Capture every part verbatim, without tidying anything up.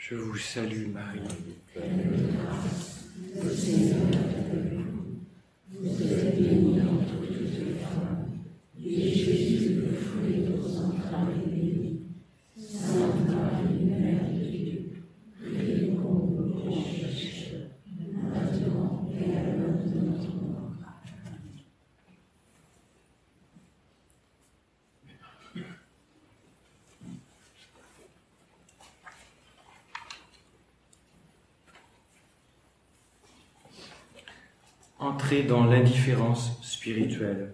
Je vous salue Marie. Le Seigneur est avec vous. Vous êtes bénie entre toutes les femmes, et Jésus, le fruit de vos entrailles, est béni. Sainte Marie, Mère de Dieu, priez pour nous pauvres pécheurs, maintenant et à l'heure de notre mort. Entrer dans l'indifférence spirituelle.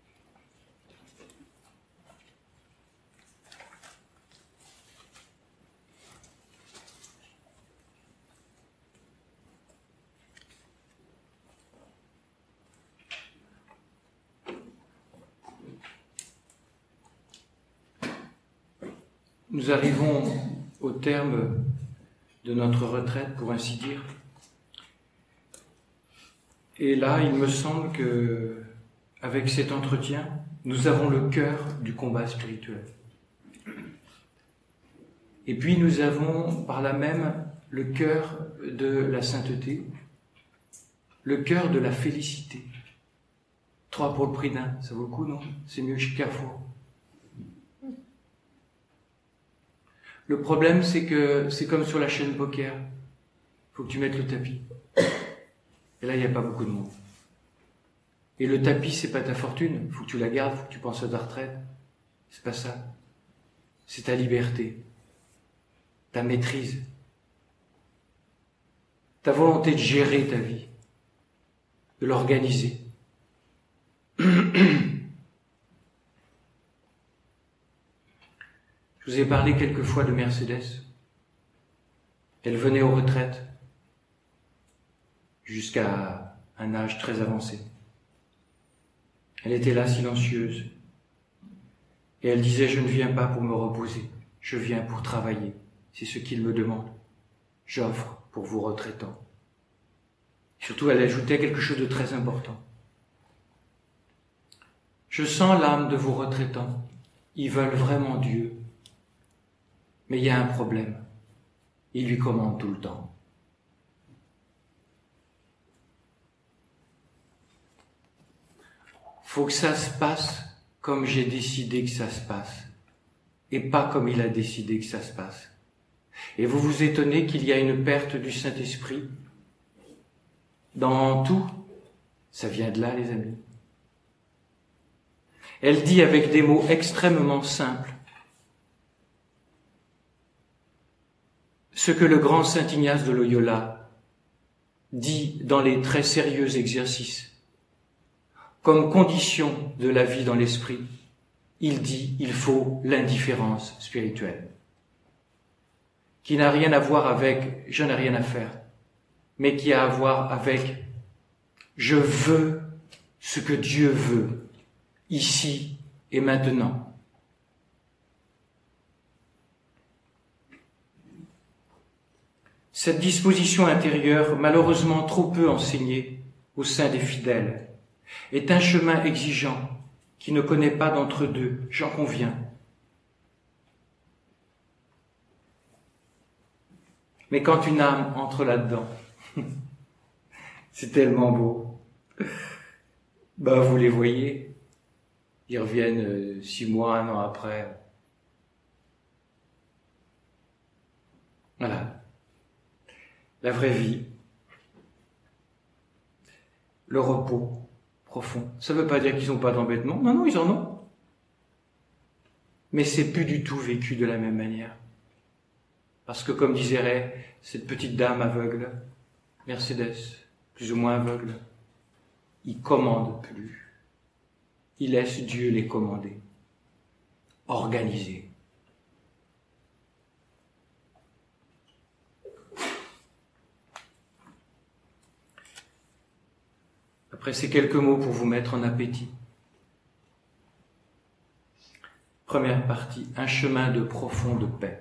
Nous arrivons au terme de notre retraite, pour ainsi dire. Et là, il me semble que, avec cet entretien, nous avons le cœur du combat spirituel. Et puis nous avons par là même le cœur de la sainteté, le cœur de la félicité. Trois pour le prix d'un, ça vaut le coup, non? C'est mieux que chez Carrefour. Le problème, c'est que c'est comme sur la chaîne poker. Il faut que tu mettes le tapis. Et là, il n'y a pas beaucoup de monde. Et le tapis, c'est pas ta fortune. Il faut que tu la gardes, il faut que tu penses à ta retraite. C'est pas ça. C'est ta liberté, ta maîtrise, ta volonté de gérer ta vie, de l'organiser. Je vous ai parlé quelquefois de Mercedes. Elle venait aux retraites jusqu'à un âge très avancé. Elle était là silencieuse et elle disait « Je ne viens pas pour me reposer, je viens pour travailler, c'est ce qu'il me demande. J'offre pour vos retraitants. » Surtout, elle ajoutait quelque chose de très important. « Je sens l'âme de vos retraitants, ils veulent vraiment Dieu. Mais il y a un problème, ils lui commandent tout le temps. » Faut que ça se passe comme j'ai décidé que ça se passe, et pas comme il a décidé que ça se passe. Et vous vous étonnez qu'il y a une perte du Saint-Esprit dans tout. Ça vient de là, les amis. Elle dit avec des mots extrêmement simples ce que le grand saint Ignace de Loyola dit dans les très sérieux exercices. Comme condition de la vie dans l'esprit, il dit il faut l'indifférence spirituelle, qui n'a rien à voir avec « je n'ai rien à faire », mais qui a à voir avec « je veux ce que Dieu veut, ici et maintenant ». Cette disposition intérieure, malheureusement trop peu enseignée au sein des fidèles, est un chemin exigeant qui ne connaît pas d'entre-deux, j'en conviens. Mais quand une âme entre là-dedans, c'est tellement beau. Ben, vous les voyez, ils reviennent six mois, un an après. Voilà. La vraie vie. Le repos profond. Ça ne veut pas dire qu'ils n'ont pas d'embêtement. Non, non, ils en ont. Mais c'est plus du tout vécu de la même manière. Parce que, comme disait Ray, cette petite dame aveugle, Mercedes, plus ou moins aveugle, ils commandent plus. Ils laissent Dieu les commander. Organiser. Après ces quelques mots pour vous mettre en appétit. Première partie, un chemin de profonde paix.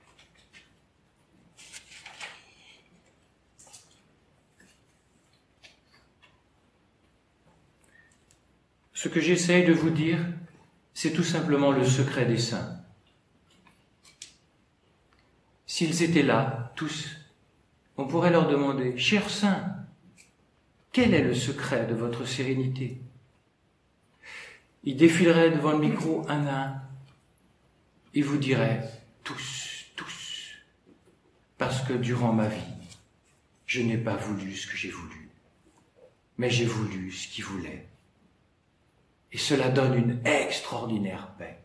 Ce que j'essaye de vous dire, c'est tout simplement le secret des saints. S'ils étaient là, tous, on pourrait leur demander, « Chers saints, quel est le secret de votre sérénité ?» Ils défileraient devant le micro un à un. Ils vous diraient, tous, tous, parce que durant ma vie, je n'ai pas voulu ce que j'ai voulu, mais j'ai voulu ce qu'il voulait. Et cela donne une extraordinaire paix.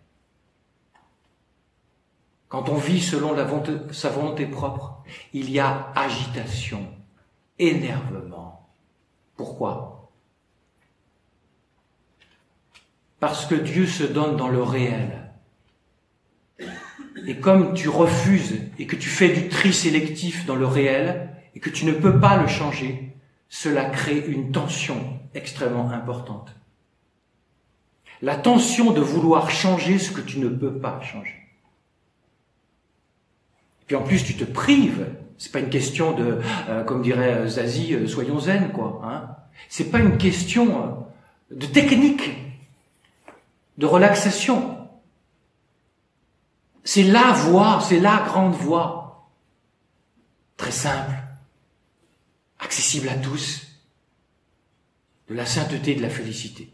Quand on vit selon la volonté, sa volonté propre, il y a agitation, énervement. Pourquoi ? Parce que Dieu se donne dans le réel. Et comme tu refuses et que tu fais du tri sélectif dans le réel et que tu ne peux pas le changer, cela crée une tension extrêmement importante. La tension de vouloir changer ce que tu ne peux pas changer. Puis en plus, tu te prives. C'est pas une question de, euh, comme dirait Zazie, euh, soyons zen, quoi. Hein. C'est pas une question euh, de technique, de relaxation. C'est la voie, c'est la grande voie. Très simple, accessible à tous, de la sainteté, de la félicité.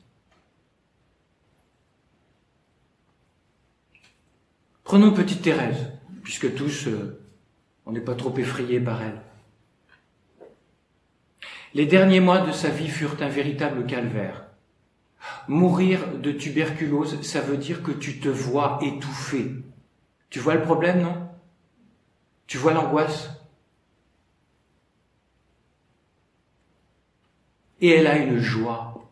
Prenons petite Thérèse, puisque tous, euh, on n'est pas trop effrayés par elle. Les derniers mois de sa vie furent un véritable calvaire. Mourir de tuberculose, ça veut dire que tu te vois étouffé. Tu vois le problème, non ? Tu vois l'angoisse ? Et elle a une joie.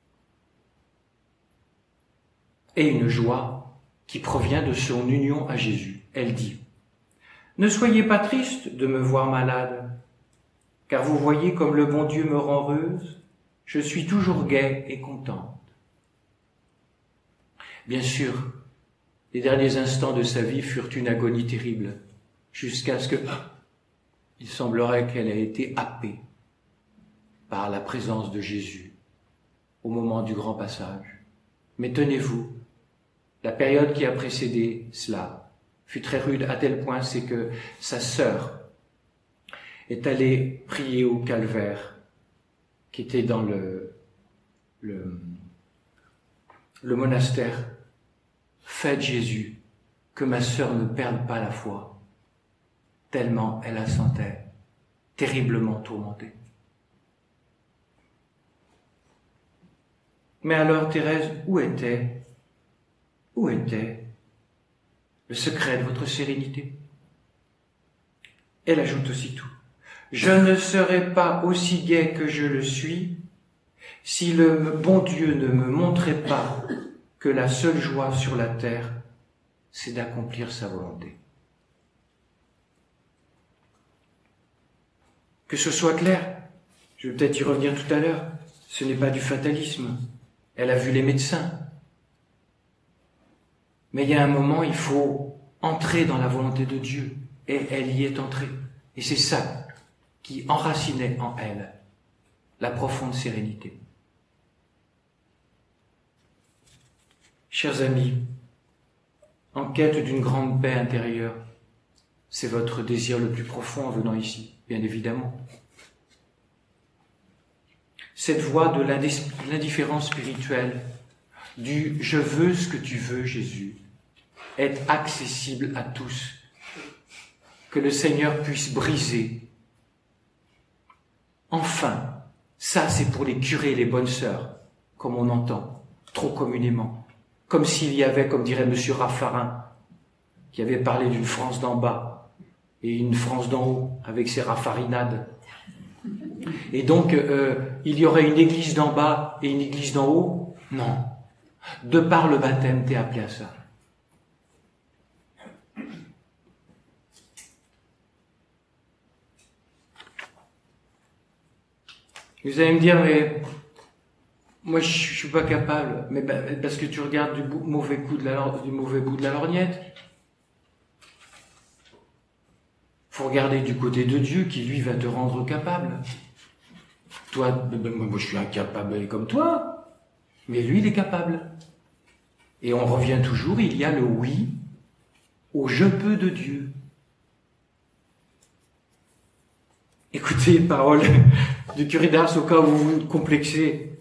Et une joie qui provient de son union à Jésus. Elle dit, « Ne soyez pas triste de me voir malade, car vous voyez comme le bon Dieu me rend heureuse, je suis toujours gaie et contente. » Bien sûr, les derniers instants de sa vie furent une agonie terrible, jusqu'à ce que, il semblerait qu'elle ait été happée par la présence de Jésus au moment du grand passage. Mais tenez-vous, la période qui a précédé cela fut très rude à tel point, c'est que sa sœur est allée prier au calvaire qui était dans le, le, le monastère. Faites Jésus, que ma sœur ne perde pas la foi, tellement elle la sentait terriblement tourmentée. Mais alors Thérèse, où était, où était le secret de votre sérénité ? Elle ajoute aussitôt, « Je ne serais pas aussi gaie que je le suis si le bon Dieu ne me montrait pas que la seule joie sur la terre, c'est d'accomplir sa volonté. » Que ce soit clair, je vais peut-être y revenir tout à l'heure, ce n'est pas du fatalisme. Elle a vu les médecins. Mais il y a un moment, il faut entrer dans la volonté de Dieu. Et elle y est entrée. Et c'est ça qui enracinait en elle la profonde sérénité. Chers amis, en quête d'une grande paix intérieure, c'est votre désir le plus profond en venant ici, bien évidemment. Cette voie de l'indifférence spirituelle, du « je veux ce que tu veux, Jésus », est accessible à tous. Que le Seigneur puisse briser. Enfin, ça c'est pour les curés et les bonnes sœurs, comme on entend, trop communément. Comme s'il y avait, comme dirait Monsieur Raffarin, qui avait parlé d'une France d'en bas et une France d'en haut, avec ses raffarinades. Et donc, euh, il y aurait une église d'en bas et une église d'en haut ? Non. De par le baptême, t'es appelé à ça. Vous allez me dire, mais moi je, je suis pas capable, mais ben, parce que tu regardes du bout, mauvais coup de la, du mauvais bout de la lorgnette. Faut regarder du côté de Dieu qui lui va te rendre capable. Toi, ben, moi je suis incapable comme toi, mais lui il est capable. Et on revient toujours, il y a le oui au je peux de Dieu. Écoutez les paroles du curé d'Ars au cas où vous vous complexez.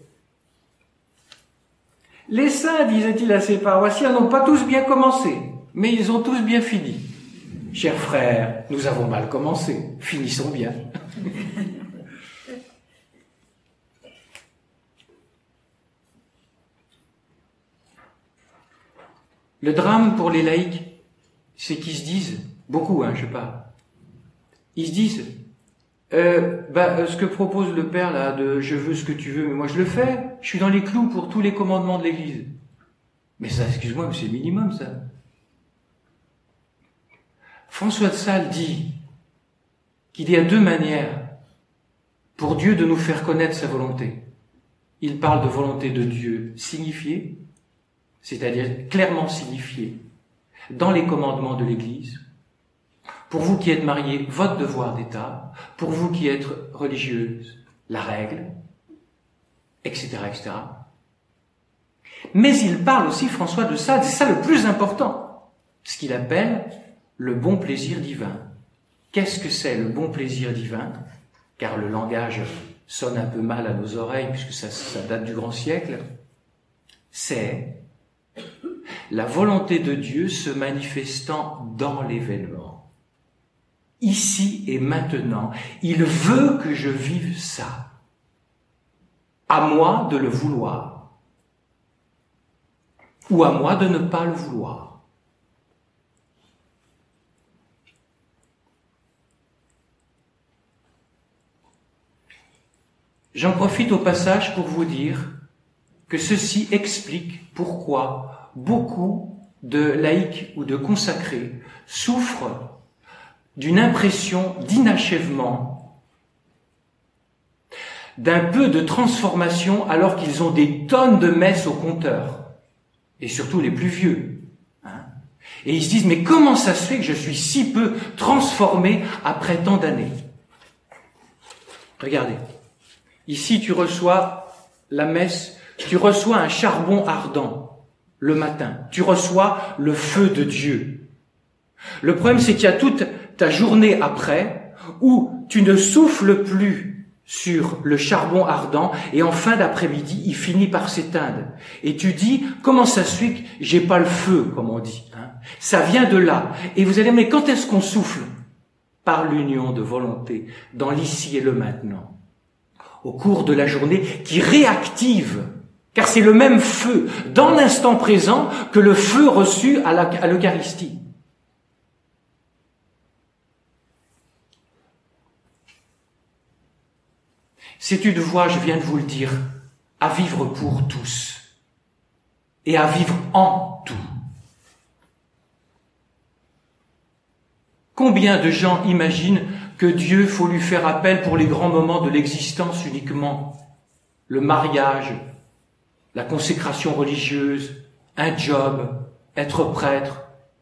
Les saints, disait-il à ses paroissiens, n'ont pas tous bien commencé, mais ils ont tous bien fini. Chers frères, nous avons mal commencé, finissons bien. Le drame pour les laïcs, c'est qu'ils se disent, beaucoup, hein, je sais pas, ils se disent, euh, bah, ce que propose le Père, là, de je veux ce que tu veux, mais moi je le fais, je suis dans les clous pour tous les commandements de l'Église. Mais ça, excuse-moi, mais c'est le minimum, ça. François de Sales dit qu'il y a deux manières pour Dieu de nous faire connaître sa volonté. Il parle de volonté de Dieu signifiée, c'est-à-dire clairement signifiée dans les commandements de l'Église. Pour vous qui êtes mariés, votre devoir d'État. Pour vous qui êtes religieuse, la règle, et cetera, et cetera. Mais il parle aussi, François de Sales, c'est ça le plus important, ce qu'il appelle le bon plaisir divin. Qu'est-ce que c'est le bon plaisir divin? Car le langage sonne un peu mal à nos oreilles, puisque ça, ça date du grand siècle. C'est la volonté de Dieu se manifestant dans l'événement. Ici et maintenant, il veut que je vive ça. À moi de le vouloir. Ou à moi de ne pas le vouloir. J'en profite au passage pour vous dire que ceci explique pourquoi beaucoup de laïcs ou de consacrés souffrent d'une impression d'inachèvement, d'un peu de transformation alors qu'ils ont des tonnes de messes au compteur, et surtout les plus vieux. Hein. Et ils se disent, mais comment ça se fait que je suis si peu transformé après tant d'années? Regardez, ici tu reçois la messe, tu reçois un charbon ardent le matin, tu reçois le feu de Dieu. Le problème, c'est qu'il y a toute ta journée après où tu ne souffles plus sur le charbon ardent et en fin d'après-midi, il finit par s'éteindre. Et tu dis, comment ça se fait que j'ai pas le feu, comme on dit, hein? Ça vient de là. Et vous allez, mais quand est-ce qu'on souffle? Par l'union de volonté, dans l'ici et le maintenant. Au cours de la journée, qui réactive, car c'est le même feu dans l'instant présent que le feu reçu à, la, à l'Eucharistie. C'est une voie, je viens de vous le dire, à vivre pour tous et à vivre en tout. Combien de gens imaginent que Dieu faut lui faire appel pour les grands moments de l'existence uniquement? Le mariage, la consécration religieuse, un job, être prêtre.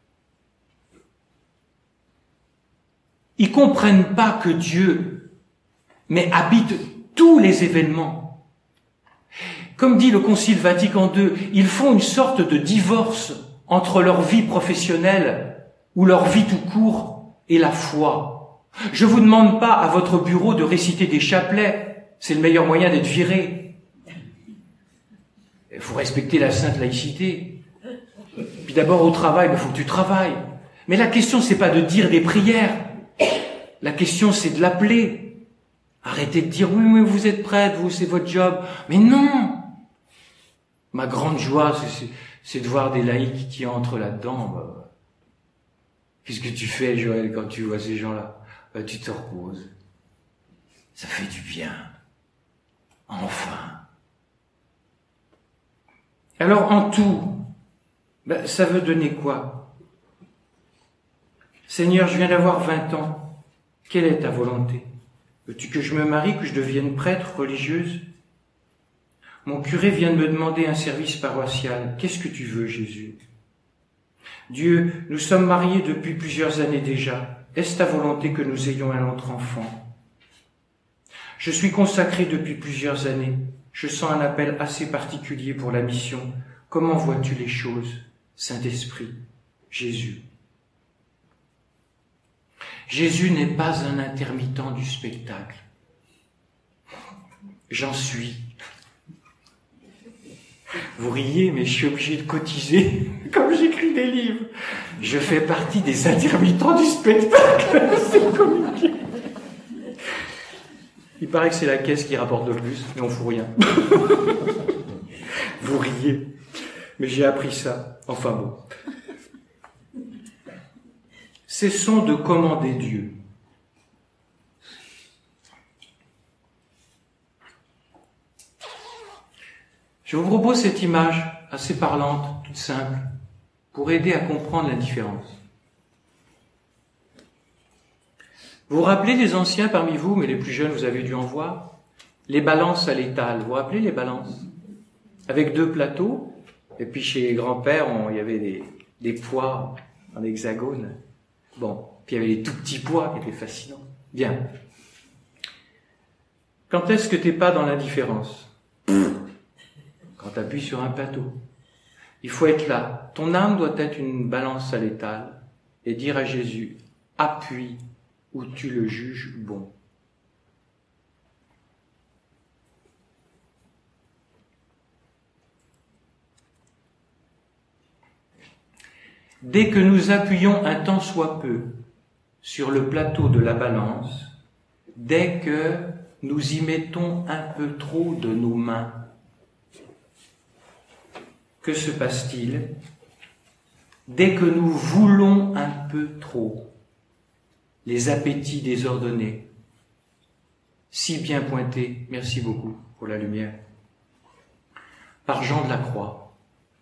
Ils comprennent pas que Dieu, mais habite tous les événements. Comme dit le Concile Vatican deux, ils font une sorte de divorce entre leur vie professionnelle ou leur vie tout court et la foi. Je vous demande pas à votre bureau de réciter des chapelets, c'est le meilleur moyen d'être viré. Il faut respecter la sainte laïcité. Puis d'abord au travail, il faut que tu travailles. Mais la question, c'est pas de dire des prières. La question, c'est de l'appeler. Arrêtez de dire, oui, oui, vous êtes prêtre, vous, c'est votre job. Mais non! Ma grande joie, c'est, c'est de voir des laïcs qui entrent là-dedans. Bah, qu'est-ce que tu fais, Joël, quand tu vois ces gens-là? Bah, tu te reposes. Ça fait du bien. Enfin. Alors, en tout, bah, ça veut donner quoi? Seigneur, je viens d'avoir vingt ans. Quelle est ta volonté? Veux-tu que je me marie, que je devienne prêtre, religieuse? Mon curé vient de me demander un service paroissial. Qu'est-ce que tu veux, Jésus? Dieu, nous sommes mariés depuis plusieurs années déjà. Est-ce ta volonté que nous ayons un autre enfant? Je suis consacré depuis plusieurs années. Je sens un appel assez particulier pour la mission. Comment vois-tu les choses, Saint-Esprit, Jésus? Jésus n'est pas un intermittent du spectacle. J'en suis. Vous riez, mais je suis obligé de cotiser, comme j'écris des livres. Je fais partie des intermittents du spectacle. C'est compliqué. Il paraît que c'est la caisse qui rapporte le plus, mais on fout rien. Vous riez, mais j'ai appris ça. Enfin bon. Cessons de commander Dieu. Je vous propose cette image assez parlante, toute simple, pour aider à comprendre la différence. Vous vous rappelez les anciens parmi vous, mais les plus jeunes, vous avez dû en voir, les balances à l'étal. Vous vous rappelez les balances? Avec deux plateaux, et puis chez les grands-pères, on, il y avait des, des poids en hexagone. Bon, puis il y avait les tout petits poids qui étaient fascinants. Bien. Quand est-ce que t'es pas dans l'indifférence? Quand tu appuies sur un plateau. Il faut être là. Ton âme doit être une balance à l'étal et dire à Jésus, appuie où tu le juges bon. Dès que nous appuyons un tant soit peu sur le plateau de la balance, dès que nous y mettons un peu trop de nos mains, que se passe-t-il? Dès que nous voulons un peu trop, les appétits désordonnés, si bien pointés, merci beaucoup pour la lumière, par Jean de la Croix,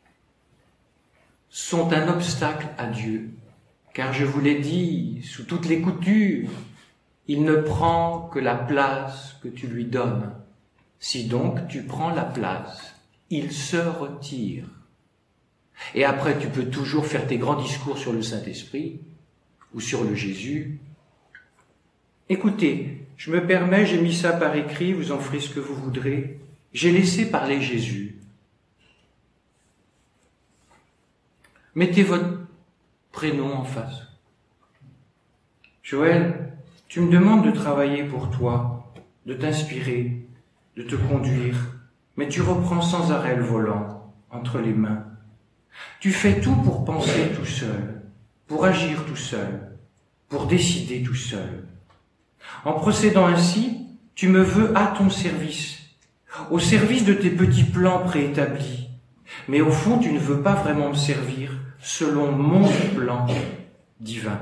sont un obstacle à Dieu, car je vous l'ai dit, sous toutes les coutures, il ne prend que la place que tu lui donnes. Si donc tu prends la place, il se retire. Et après, tu peux toujours faire tes grands discours sur le Saint-Esprit ou sur le Jésus. Écoutez, je me permets, j'ai mis ça par écrit, vous en ferez ce que vous voudrez. J'ai laissé parler Jésus. Mettez votre prénom en face. Joël, tu me demandes de travailler pour toi, de t'inspirer, de te conduire, mais tu reprends sans arrêt le volant entre les mains. Tu fais tout pour penser tout seul, pour agir tout seul, pour décider tout seul. En procédant ainsi, tu me veux à ton service, au service de tes petits plans préétablis. Mais au fond, tu ne veux pas vraiment me servir selon mon plan divin.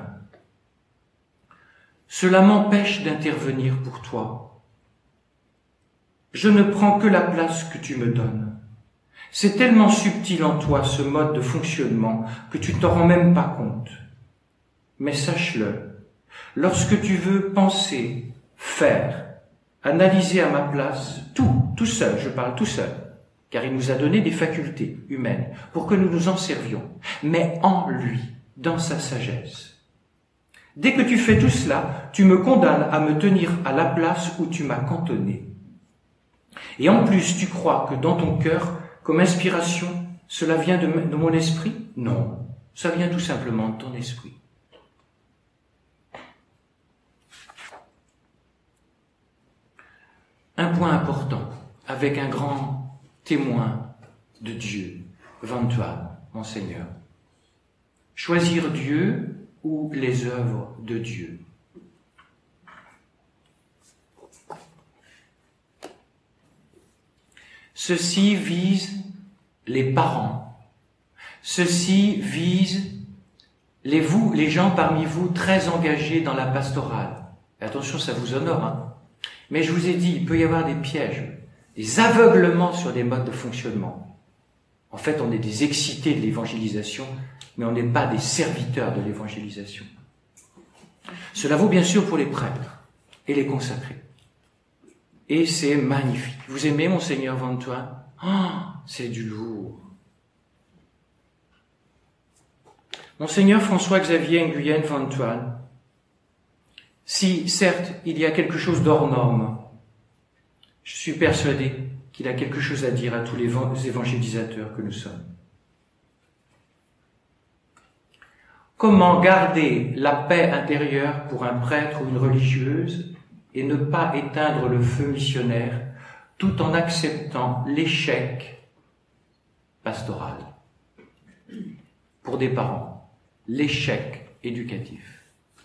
Cela m'empêche d'intervenir pour toi. Je ne prends que la place que tu me donnes. C'est tellement subtil en toi, ce mode de fonctionnement, que tu t'en rends même pas compte. Mais sache-le, lorsque tu veux penser, faire, analyser à ma place, tout, tout seul, je parle tout seul, car il nous a donné des facultés humaines pour que nous nous en servions, mais en lui, dans sa sagesse. Dès que tu fais tout cela, tu me condamnes à me tenir à la place où tu m'as cantonné. Et en plus, tu crois que dans ton cœur, comme inspiration, cela vient de, de mon esprit? Non, ça vient tout simplement de ton esprit. Un point important, avec un grand témoin de Dieu, Vantuan, Monseigneur. Choisir Dieu ou les œuvres de Dieu. Ceci vise les parents. Ceci vise les, vous, les gens parmi vous très engagés dans la pastorale. Et attention, ça vous honore, hein. Mais je vous ai dit, il peut y avoir des pièges, des aveuglements sur des modes de fonctionnement. En fait, on est des excités de l'évangélisation, mais on n'est pas des serviteurs de l'évangélisation. Cela vaut bien sûr pour les prêtres et les consacrés. Et c'est magnifique. Vous aimez Monseigneur Vantuan? Oh, c'est du lourd. Monseigneur François-Xavier Nguyen Vantuan, si, certes, il y a quelque chose d'hors norme, je suis persuadé qu'il a quelque chose à dire à tous les évangélisateurs que nous sommes. Comment garder la paix intérieure pour un prêtre ou une religieuse et ne pas éteindre le feu missionnaire tout en acceptant l'échec pastoral pour des parents, l'échec éducatif,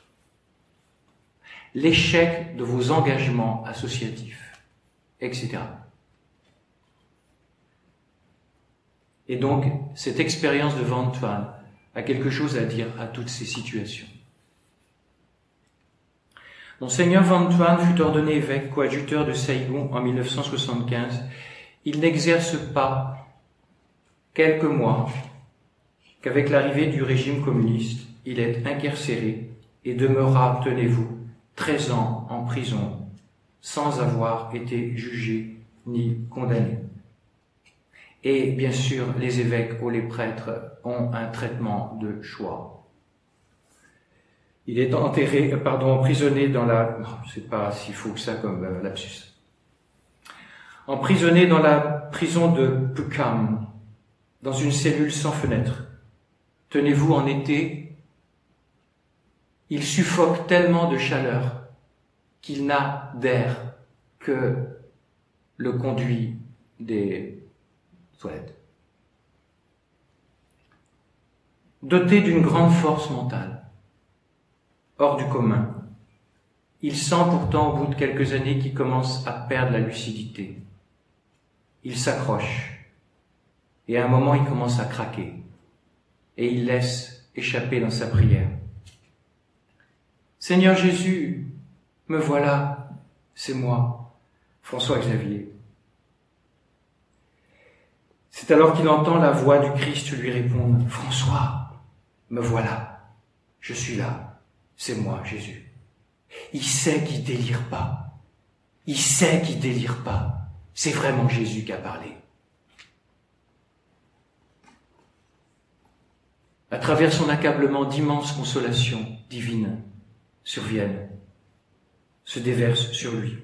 l'échec de vos engagements associatifs, et cetera. Et donc, cette expérience de Van Thuan a quelque chose à dire à toutes ces situations. Monseigneur Van Thuan fut ordonné évêque coadjuteur de Saigon en mille neuf cent soixante-quinze. Il n'exerce pas quelques mois qu'avec l'arrivée du régime communiste, il est incarcéré et demeura, tenez-vous, treize ans en prison sans avoir été jugé ni condamné. Et bien sûr, les évêques ou les prêtres ont un traitement de choix. Il est enterré, pardon, emprisonné dans la... Non, c'est pas si fou que ça comme euh, lapsus. Emprisonné dans la prison de Pukam, dans une cellule sans fenêtre. Tenez-vous, en été, il suffoque tellement de chaleur qu'il n'a d'air que le conduit des toilettes. Doté d'une grande force mentale, hors du commun, il sent pourtant au bout de quelques années qu'il commence à perdre la lucidité. Il s'accroche et à un moment il commence à craquer et il laisse échapper dans sa prière: Seigneur Jésus, me voilà, c'est moi, François Xavier. C'est alors qu'il entend la voix du Christ lui répondre: François, me voilà, je suis là, c'est moi, Jésus. Il sait qu'il délire pas. Il sait qu'il délire pas. C'est vraiment Jésus qui a parlé. À travers son accablement, d'immenses consolations divines surviennent, se déversent sur lui.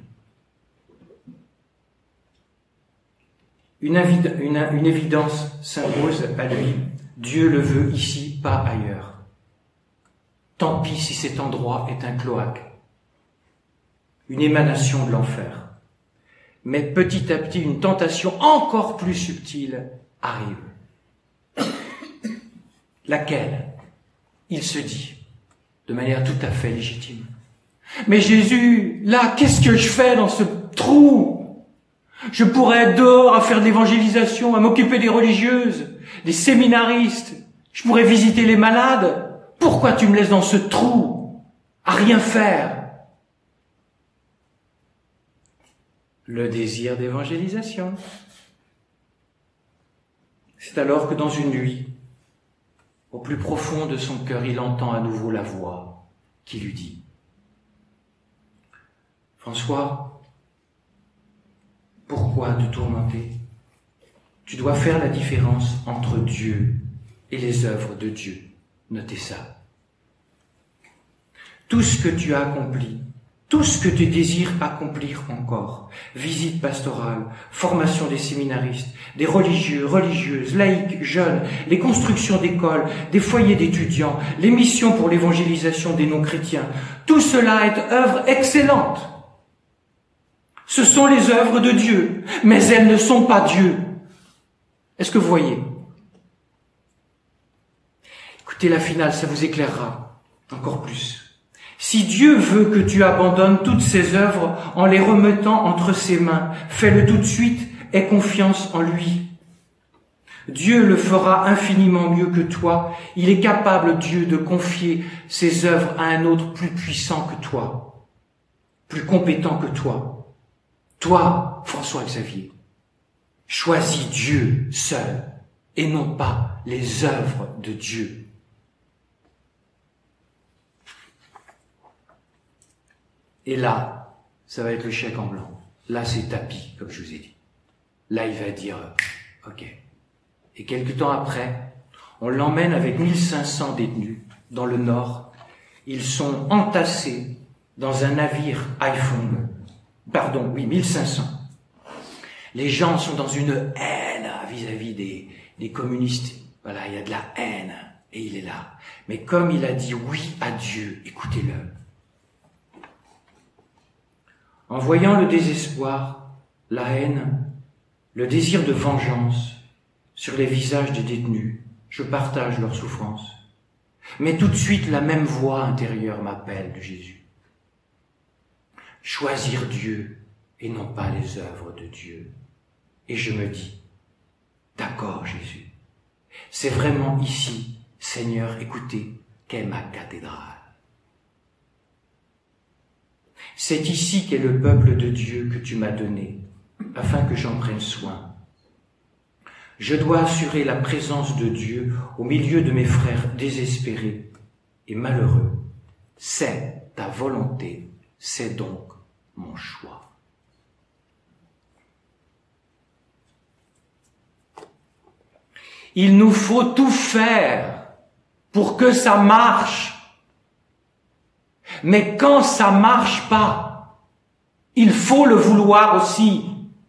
Une, avid- une, une évidence s'impose à lui. Dieu le veut ici, pas ailleurs. Tant pis si cet endroit est un cloaque, une émanation de l'enfer. Mais petit à petit, une tentation encore plus subtile arrive. Laquelle, il se dit, de manière tout à fait légitime: mais Jésus, là, qu'est-ce que je fais dans ce trou? Je pourrais être dehors à faire de l'évangélisation, à m'occuper des religieuses, des séminaristes. Je pourrais visiter les malades. Pourquoi tu me laisses dans ce trou, à rien faire? Le désir d'évangélisation. C'est alors que dans une nuit, au plus profond de son cœur, il entend à nouveau la voix qui lui dit: François, pourquoi te tourmenter? Tu dois faire la différence entre Dieu et les œuvres de Dieu. Notez ça. Tout ce que tu as accompli, tout ce que tu désires accomplir encore, visite pastorale, formation des séminaristes, des religieux, religieuses, laïcs, jeunes, les constructions d'écoles, des foyers d'étudiants, les missions pour l'évangélisation des non-chrétiens, tout cela est œuvre excellente. Ce sont les œuvres de Dieu, mais elles ne sont pas Dieu. Est-ce que vous voyez? Écoutez la finale, ça vous éclairera encore plus. Si Dieu veut que tu abandonnes toutes ces œuvres en les remettant entre ses mains, fais-le tout de suite, aie confiance en lui. Dieu le fera infiniment mieux que toi. Il est capable, Dieu, de confier ses œuvres à un autre plus puissant que toi, plus compétent que toi. Toi, François Xavier, choisis Dieu seul et non pas les œuvres de Dieu. Et là, ça va être le chèque en blanc. Là, c'est tapis, comme je vous ai dit. Là, il va dire euh, « Ok ». Et quelque temps après, on l'emmène avec mille cinq cents détenus dans le nord. Ils sont entassés dans un navire Haiphong. Pardon, oui, mille cinq cents. Les gens sont dans une haine vis-à-vis des, des communistes. Voilà, il y a de la haine. et il est là. Mais comme il a dit oui à Dieu, écoutez-le. En voyant le désespoir, la haine, le désir de vengeance sur les visages des détenus, je partage leur souffrance. Mais tout de suite, la même voix intérieure m'appelle de Jésus. Choisir Dieu et non pas les œuvres de Dieu. Et je me dis, d'accord Jésus, c'est vraiment ici, Seigneur, écoutez, qu'est ma cathédrale. C'est ici qu'est le peuple de Dieu que tu m'as donné, afin que j'en prenne soin. Je dois assurer la présence de Dieu au milieu de mes frères désespérés et malheureux. C'est ta volonté, c'est donc mon choix. Il nous faut tout faire pour que ça marche. Mais quand ça marche pas, il faut le vouloir aussi.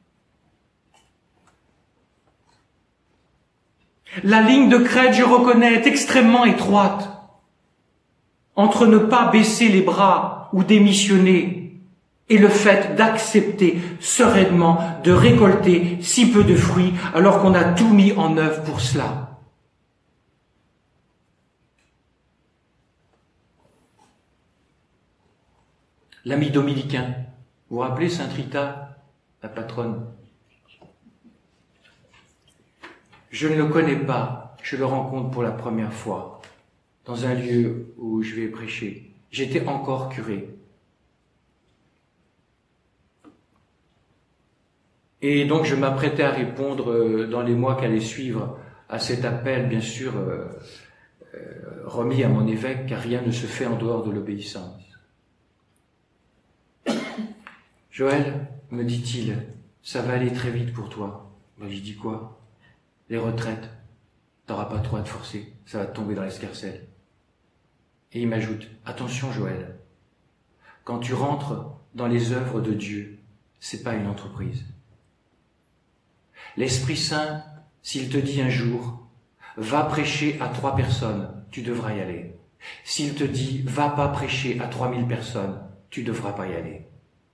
La ligne de crête, je reconnais, est extrêmement étroite entre ne pas baisser les bras ou démissionner et le fait d'accepter sereinement de récolter si peu de fruits alors qu'on a tout mis en œuvre pour cela. L'ami dominicain, vous vous rappelez Sainte Rita, la patronne? Je ne le connais pas, je le rencontre pour la première fois dans un lieu où je vais prêcher. J'étais encore curé. Et donc je m'apprêtais à répondre dans les mois qui allaient suivre à cet appel, bien sûr, euh, euh, remis à mon évêque, car rien ne se fait en dehors de l'obéissance. Joël, me dit-il, ça va aller très vite pour toi. Ben, je dis quoi? Les retraites, t'auras pas trop à te forcer, ça va te tomber dans l'escarcelle. Et il m'ajoute, attention Joël, quand tu rentres dans les œuvres de Dieu, c'est pas une entreprise. L'Esprit Saint, s'il te dit un jour, va prêcher à trois personnes, tu devras y aller. S'il te dit, va pas prêcher à trois mille personnes, tu devras pas y aller.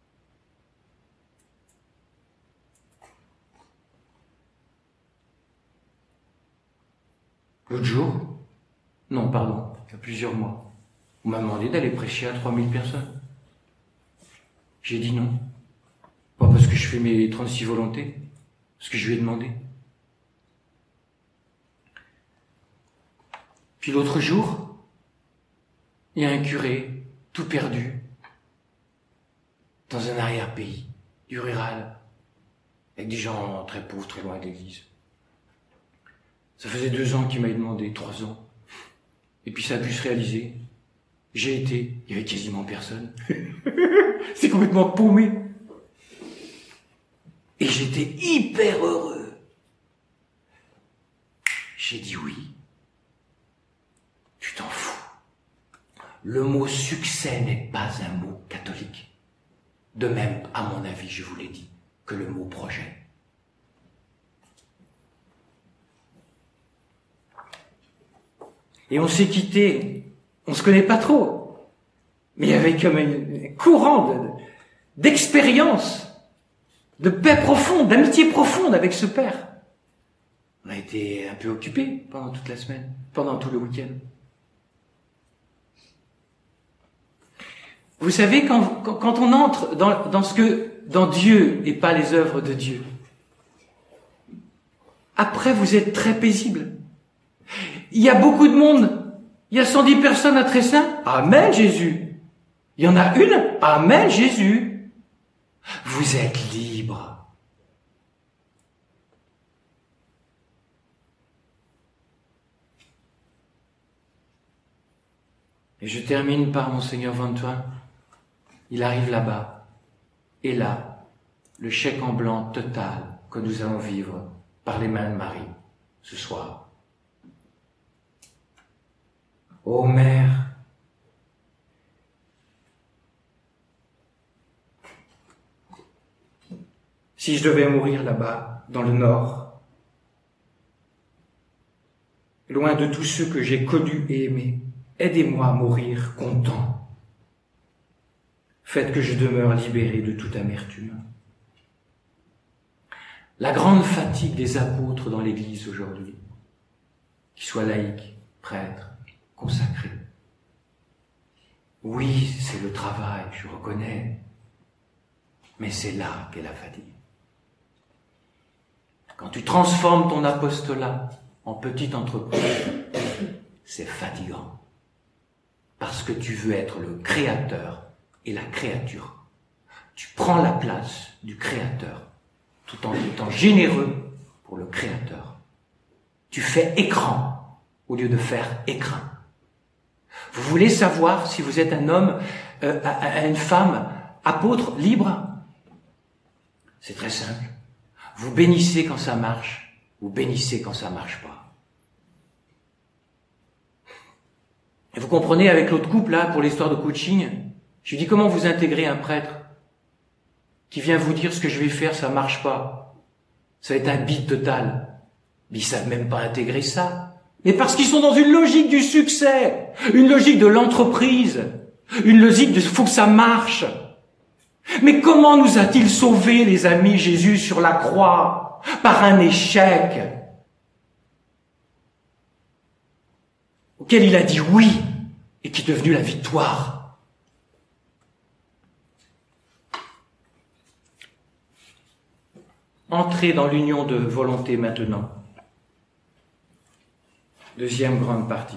L'autre jour, non, pardon, il y a plusieurs mois, on m'a demandé d'aller prêcher à trois mille personnes. J'ai dit non. Pas parce que je fais mes trente-six volontés, parce que je lui ai demandé. Puis l'autre jour, il y a un curé, tout perdu, dans un arrière-pays, du rural, avec des gens très pauvres, très loin de l'église. Ça faisait deux ans qu'il m'avait demandé, trois ans. Et puis ça a pu se réaliser. J'ai été, il y avait quasiment personne. C'est complètement paumé. Et j'étais hyper heureux. J'ai dit oui. Tu t'en fous. Le mot succès n'est pas un mot catholique. De même, à mon avis, je vous l'ai dit, que le mot projet. Et on s'est quitté, on se connaît pas trop, mais il y avait comme un courant de, d'expérience, de paix profonde, d'amitié profonde avec ce père. On a été un peu occupés pendant toute la semaine, pendant tout le week-end. Vous savez, quand, quand, quand on entre dans, dans ce que, dans Dieu et pas les œuvres de Dieu, après vous êtes très paisible. Il y a beaucoup de monde. Il y a cent dix personnes à Tressin. Amen, Jésus. Il y en a une. Amen, Jésus. Vous êtes libre. Et je termine par Monseigneur Vantoin. Il arrive là-bas. Et là, le chèque en blanc total que nous allons vivre par les mains de Marie ce soir. Ô Mère, si je devais mourir là-bas, dans le Nord, loin de tous ceux que j'ai connus et aimés. Aidez-moi à mourir content. Faites que je demeure libéré de toute amertume. La grande fatigue des apôtres dans l'Église aujourd'hui, qu'ils soient laïcs, prêtres, consacrés. Oui, c'est le travail, je reconnais, mais c'est là qu'est la fatigue. Quand tu transformes ton apostolat en petite entreprise, c'est fatigant, parce que tu veux être le créateur et la créature. Tu prends la place du créateur, tout en étant généreux pour le créateur. Tu fais écran au lieu de faire écrin. Vous voulez savoir si vous êtes un homme, euh, à, à une femme, apôtre, libre? C'est très simple. Vous bénissez quand ça marche, vous bénissez quand ça marche pas. Et vous comprenez, avec l'autre couple, là, pour l'histoire de coaching, je lui dis, comment vous intégrez un prêtre qui vient vous dire ce que je vais faire, ça marche pas. Ça va être un bide total. Mais ils savent même pas intégrer ça. Mais parce qu'ils sont dans une logique du succès, une logique de l'entreprise, une logique de « faut que ça marche ». Mais comment nous a-t-il sauvés, les amis, Jésus sur la croix? Par un échec auquel il a dit oui et qui est devenu la victoire. Entrez dans l'union de volonté maintenant. Deuxième grande partie.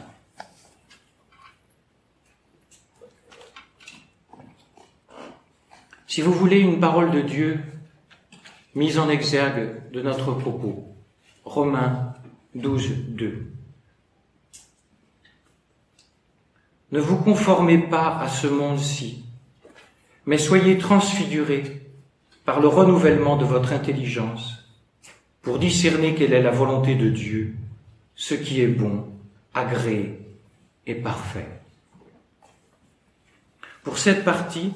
Si vous voulez une parole de Dieu mise en exergue de notre propos, Romains douze, deux. Ne vous conformez pas à ce monde-ci, mais soyez transfigurés par le renouvellement de votre intelligence pour discerner quelle est la volonté de Dieu, ce qui est bon, agréé et parfait. Pour cette partie,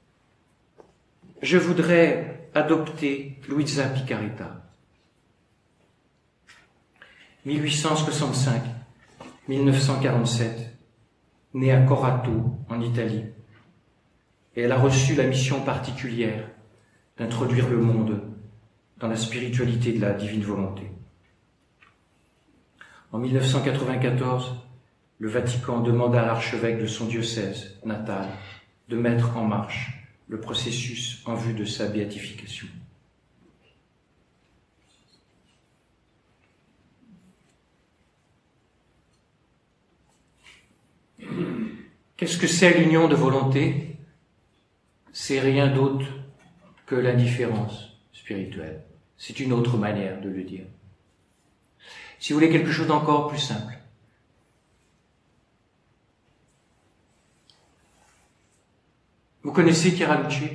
je voudrais adopter Luisa Picaretta. mille huit cent soixante-cinq à mille neuf cent quarante-sept, née à Corato, en Italie. Et elle a reçu la mission particulière d'introduire le monde dans la spiritualité de la divine volonté. En mille neuf cent quatre-vingt-quatorze, le Vatican demanda à l'archevêque de son diocèse natal de mettre en marche le processus en vue de sa béatification. Qu'est-ce que c'est l'union de volonté? C'est rien d'autre que l'indifférence spirituelle. C'est une autre manière de le dire. Si vous voulez quelque chose d'encore plus simple, vous connaissez Chiara Luce?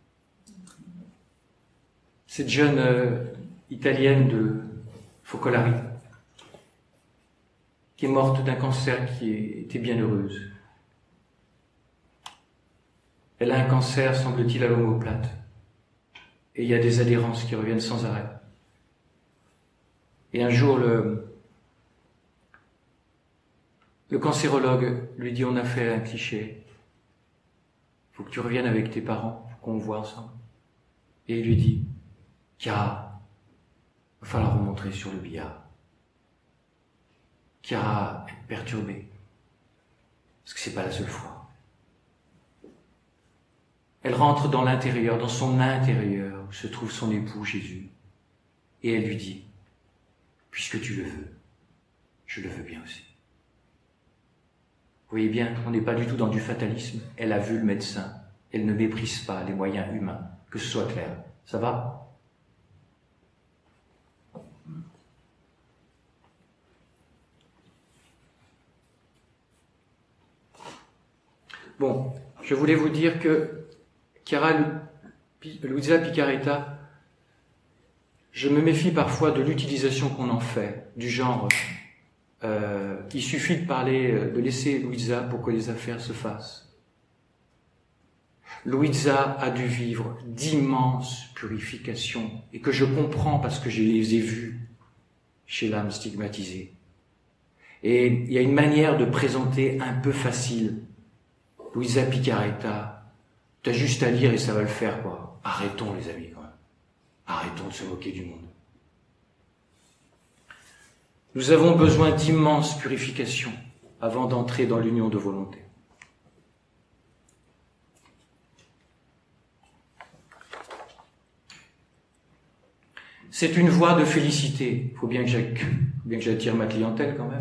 Cette jeune euh, italienne de Focolari, qui est morte d'un cancer, qui était bien heureuse. Elle a un cancer, semble-t-il, à l'omoplate. Et il y a des adhérences qui reviennent sans arrêt. Et un jour, le, le cancérologue lui dit, on a fait un cliché. Il faut que tu reviennes avec tes parents pour qu'on voit ensemble. Et il lui dit, Chiara, il va falloir remontrer sur le billard. Chiara est perturbée. Parce que c'est pas la seule fois. Elle rentre dans l'intérieur, dans son intérieur, où se trouve son époux Jésus. Et elle lui dit, puisque tu le veux, je le veux bien aussi. Vous voyez bien, on n'est pas du tout dans du fatalisme. Elle a vu le médecin. Elle ne méprise pas les moyens humains. Que ce soit clair. Ça va? Bon, je voulais vous dire que Chiara Luisa Picaretta, je me méfie parfois de l'utilisation qu'on en fait, du genre euh, il suffit de parler, de laisser Luisa pour que les affaires se fassent. Luisa a dû vivre d'immenses purifications, et que je comprends parce que je les ai vues chez l'âme stigmatisée. Et il y a une manière de présenter un peu facile. Luisa Picaretta, t'as juste à lire et ça va le faire, quoi. Arrêtons, les amis, quand même. Arrêtons de se moquer du monde. Nous avons besoin d'immenses purifications avant d'entrer dans l'union de volonté. C'est une voie de félicité. Il faut bien que j'attire ma clientèle quand même.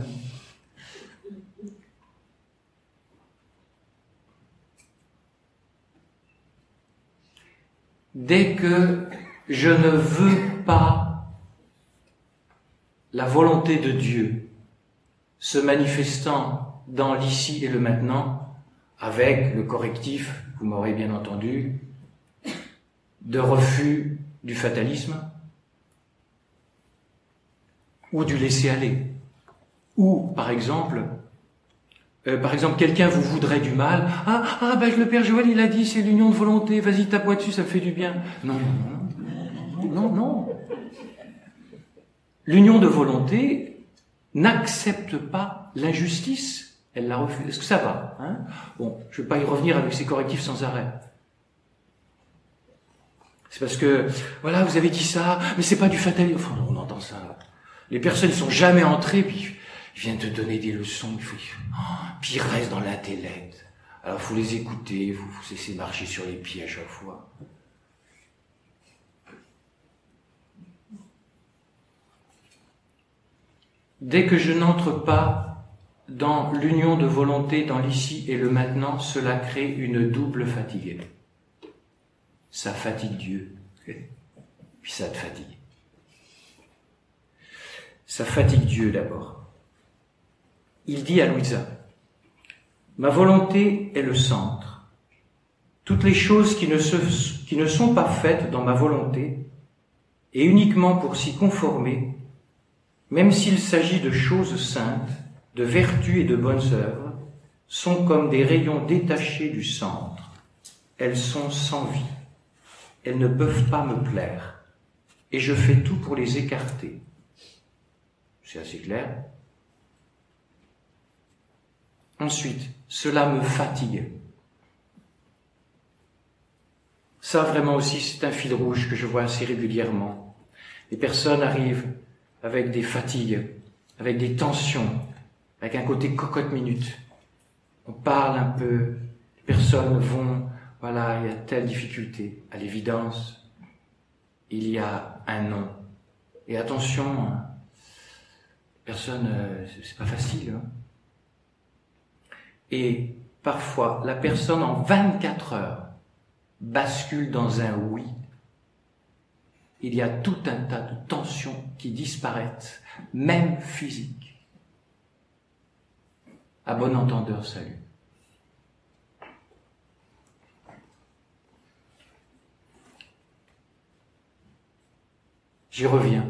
Dès que je ne veux pas la volonté de Dieu se manifestant dans l'ici et le maintenant, avec le correctif, vous m'aurez bien entendu, de refus du fatalisme, ou du laisser-aller. Ou, par exemple, euh, par exemple, quelqu'un vous voudrait du mal. Ah, ah, ben le Père Joël, il a dit, c'est l'union de volonté, vas-y, tape-moi dessus, ça me fait du bien. Non, non, non, non, non. L'union de volonté n'accepte pas l'injustice, elle la refuse. Est-ce que ça va, hein? Bon, je ne vais pas y revenir avec ces correctifs sans arrêt. C'est parce que, voilà, vous avez dit ça, mais c'est pas du fatalisme. Enfin, on entend ça. Les personnes ne sont jamais entrées, puis ils viennent te donner des leçons, puis, oh, puis ils restent dans l'intellect. Alors, il faut les écouter, vous, vous cessez de marcher sur les pieds à chaque fois. Dès que je n'entre pas dans l'union de volonté, dans l'ici et le maintenant, cela crée une double fatigue. Ça fatigue Dieu, puis ça te fatigue. Ça fatigue Dieu d'abord. Il dit à Luisa, « Ma volonté est le centre. Toutes les choses qui ne, se, qui ne sont pas faites dans ma volonté, et uniquement pour s'y conformer, même s'il s'agit de choses saintes, de vertus et de bonnes œuvres, sont comme des rayons détachés du centre. Elles sont sans vie. Elles ne peuvent pas me plaire, et je fais tout pour les écarter. » C'est assez clair. Ensuite, cela me fatigue. Ça, vraiment aussi, c'est un fil rouge que je vois assez régulièrement. Les personnes arrivent avec des fatigues, avec des tensions, avec un côté cocotte-minute. On parle un peu, les personnes vont, voilà, il y a telle difficulté. À l'évidence, il y a un non. Et attention, hein, personne, euh, c'est pas facile. Hein. Et parfois, la personne en vingt-quatre heures bascule dans un oui. Il y a tout un tas de tensions qui disparaissent, même physiques. À bon entendeur, salut. J'y reviens.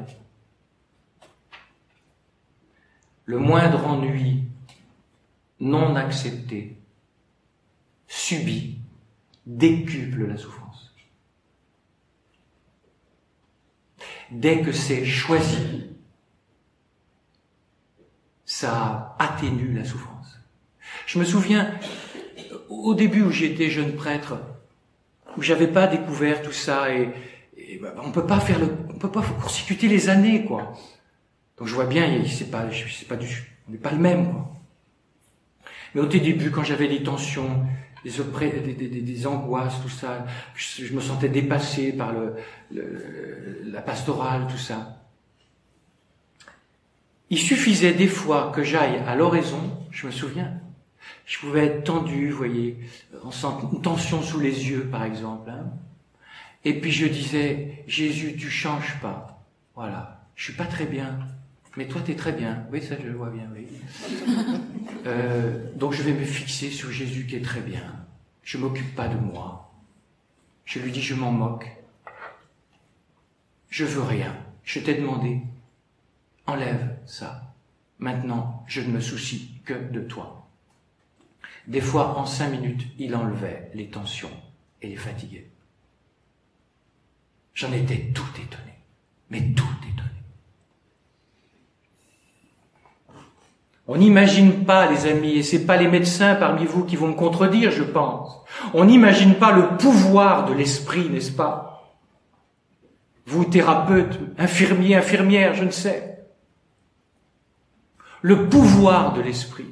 Le moindre ennui non accepté, subi, décuple la souffrance. Dès que c'est choisi, ça atténue la souffrance. Je me souviens, au début où j'étais jeune prêtre, où j'avais pas découvert tout ça, et, et ben, on peut pas faire le, on peut pas court-circuiter les années, quoi. Donc je vois bien, c'est pas, c'est pas du, on n'est pas le même, quoi. Mais au début, quand j'avais des tensions, des, oppré, des, des, des, des angoisses, tout ça, je, je me sentais dépassé par le, le, la pastorale, tout ça. Il suffisait des fois que j'aille à l'oraison, je me souviens, je pouvais être tendu, vous voyez, on sent une tension sous les yeux, par exemple, hein. Et puis je disais, Jésus, tu changes pas. Voilà, je suis pas très bien. Mais toi, tu es très bien. Oui, ça, je le vois bien, oui. Euh, donc, je vais me fixer sur Jésus qui est très bien. Je m'occupe pas de moi. Je lui dis, je m'en moque. Je veux rien. Je t'ai demandé. Enlève ça. Maintenant, je ne me soucie que de toi. Des fois, en cinq minutes, il enlevait les tensions et les fatiguait. J'en étais tout étonné. Mais tout étonné. On n'imagine pas, les amis, et c'est pas les médecins parmi vous qui vont me contredire, je pense. On n'imagine pas le pouvoir de l'esprit, n'est-ce pas? Vous, thérapeutes, infirmiers, infirmières, je ne sais. Le pouvoir de l'esprit.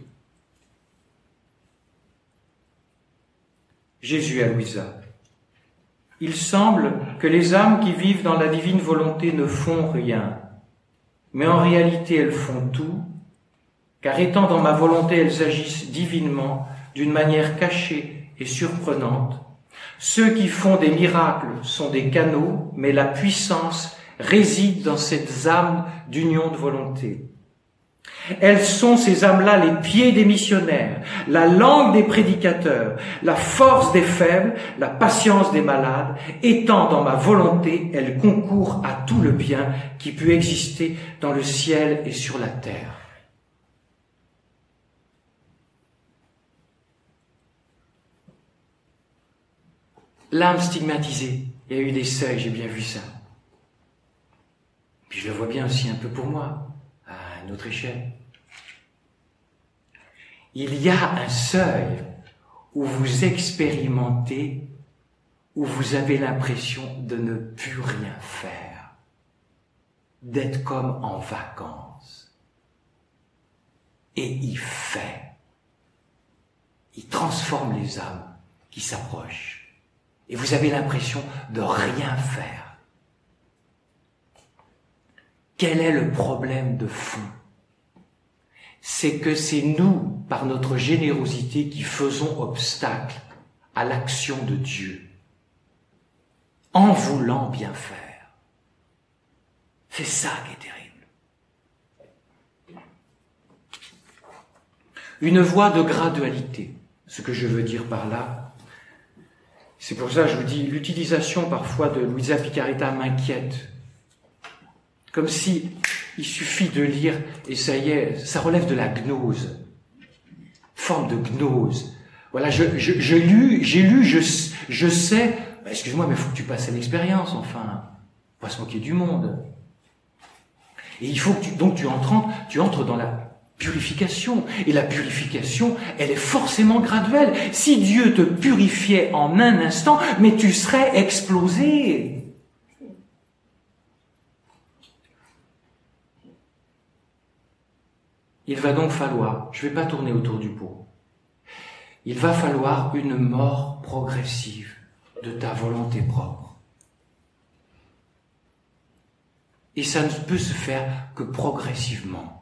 Jésus à Louisa. Il semble que les âmes qui vivent dans la divine volonté ne font rien, mais en réalité elles font tout, car étant dans ma volonté, elles agissent divinement, d'une manière cachée et surprenante. Ceux qui font des miracles sont des canaux, mais la puissance réside dans cette âme d'union de volonté. Elles sont, ces âmes-là, les pieds des missionnaires, la langue des prédicateurs, la force des faibles, la patience des malades. Étant dans ma volonté, elles concourent à tout le bien qui peut exister dans le ciel et sur la terre. L'âme stigmatisée, il y a eu des seuils, j'ai bien vu ça. Puis je le vois bien aussi un peu pour moi, à une autre échelle. Il y a un seuil où vous expérimentez, où vous avez l'impression de ne plus rien faire, d'être comme en vacances. Et il fait, il transforme les âmes qui s'approchent. Et vous avez l'impression de rien faire. Quel est le problème de fond? C'est que c'est nous, par notre générosité, qui faisons obstacle à l'action de Dieu, en voulant bien faire. C'est ça qui est terrible. Une voie de gradualité. Ce que je veux dire par là, c'est pour ça que je vous dis, l'utilisation parfois de Luisa Picaretta m'inquiète. Comme si il suffit de lire et ça y est, ça relève de la gnose. Forme de gnose. Voilà, je, je, je lu, j'ai lu, je, je sais, bah, excuse-moi, mais il faut que tu passes à l'expérience, enfin. Faut pas se moquer du monde. Et il faut que tu, donc tu entres, tu entres dans la purification. Et la purification, elle est forcément graduelle. Si Dieu te purifiait en un instant, mais tu serais explosé. Il va donc falloir, je ne vais pas tourner autour du pot, il va falloir une mort progressive de ta volonté propre. Et ça ne peut se faire que progressivement.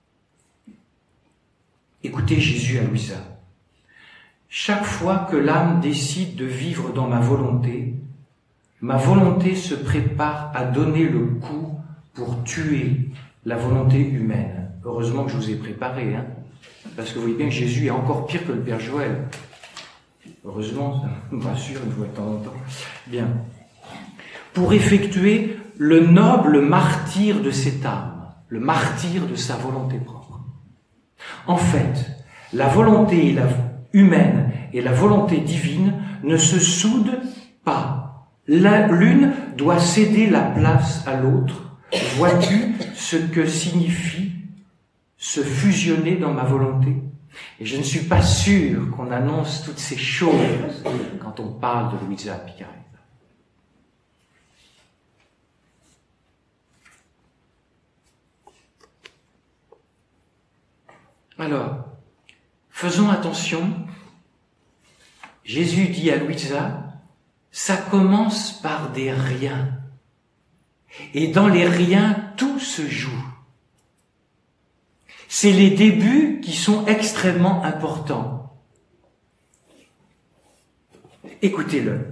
Écoutez Jésus à Louisa. Chaque fois que l'âme décide de vivre dans ma volonté, ma volonté se prépare à donner le coup pour tuer la volonté humaine. Heureusement que je vous ai préparé, hein, parce que vous voyez bien que Jésus est encore pire que le Père Joël. Heureusement, ça me rassure une fois de temps en temps. Bien. Pour effectuer le noble martyre de cette âme, le martyre de sa volonté propre. En fait, la volonté humaine et la volonté divine ne se soudent pas. L'une doit céder la place à l'autre. Vois-tu ce que signifie se fusionner dans ma volonté? Et je ne suis pas sûr qu'on annonce toutes ces choses quand on parle de Luisa Picaretta. Alors, faisons attention. Jésus dit à Louisa, ça commence par des riens. Et dans les riens, tout se joue. C'est les débuts qui sont extrêmement importants. Écoutez-le.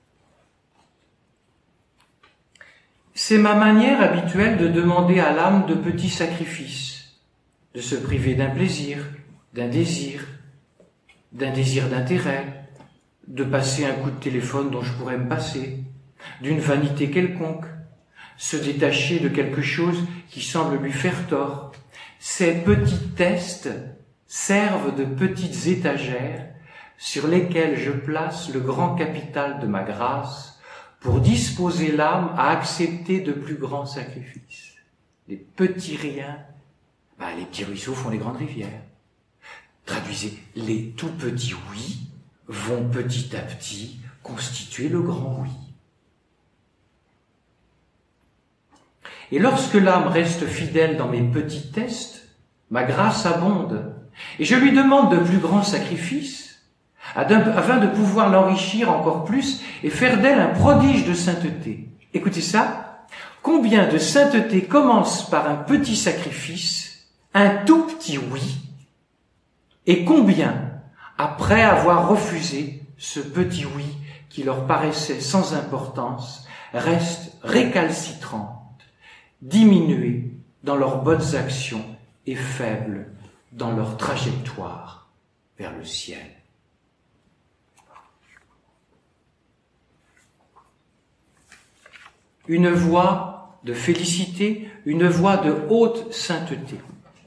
C'est ma manière habituelle de demander à l'âme de petits sacrifices. De se priver d'un plaisir, d'un désir, d'un désir d'intérêt, de passer un coup de téléphone dont je pourrais me passer, d'une vanité quelconque, se détacher de quelque chose qui semble lui faire tort. Ces petits tests servent de petites étagères sur lesquelles je place le grand capital de ma grâce pour disposer l'âme à accepter de plus grands sacrifices. Les petits riens bah, les petits ruisseaux font les grandes rivières. Traduisez, les tout petits oui vont petit à petit constituer le grand oui. Et lorsque l'âme reste fidèle dans mes petits tests, ma grâce abonde, et je lui demande de plus grands sacrifices, afin de pouvoir l'enrichir encore plus et faire d'elle un prodige de sainteté. Écoutez ça, combien de sainteté commence par un petit sacrifice, un tout petit oui, et combien, après avoir refusé ce petit oui qui leur paraissait sans importance, reste récalcitrant, diminués dans leurs bonnes actions et faibles dans leur trajectoire vers le ciel. Une voie de félicité, une voie de haute sainteté.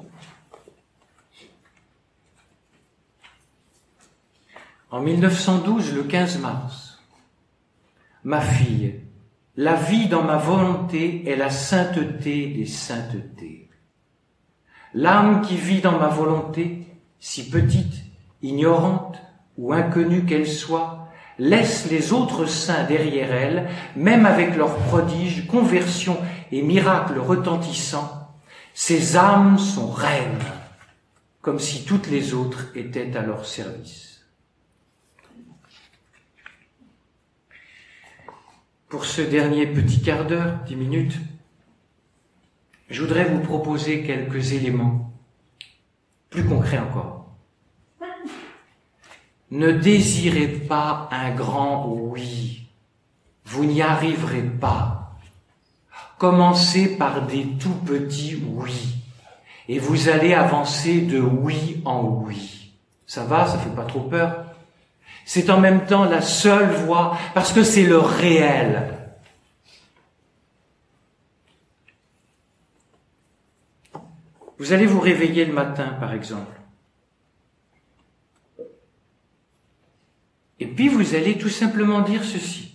En mille neuf cent douze, le quinze mars, ma fille, la vie dans ma volonté est la sainteté des saintetés. L'âme qui vit dans ma volonté, si petite, ignorante ou inconnue qu'elle soit, laisse les autres saints derrière elle, même avec leurs prodiges, conversions et miracles retentissants. Ces âmes sont reines, comme si toutes les autres étaient à leur service. Pour ce dernier petit quart d'heure, dix minutes, je voudrais vous proposer quelques éléments, plus concrets encore. Ne désirez pas un grand oui, vous n'y arriverez pas. Commencez par des tout petits oui, et vous allez avancer de oui en oui. Ça va, ça fait pas trop peur? C'est en même temps la seule voie, parce que c'est le réel. Vous allez vous réveiller le matin, par exemple. Et puis vous allez tout simplement dire ceci.